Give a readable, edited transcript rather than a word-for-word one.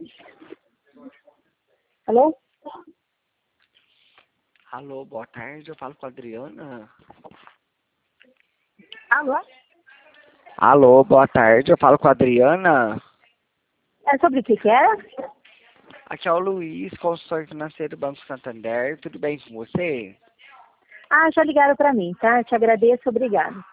Alô? Alô, boa tarde, eu falo com a Adriana. Alô? Alô, boa tarde, eu falo com a Adriana. É sobre o que era? Aqui é o Luiz, consultor financeiro do Banco Santander. Tudo bem com você? Ah, já ligaram para mim, tá? Te agradeço, obrigado.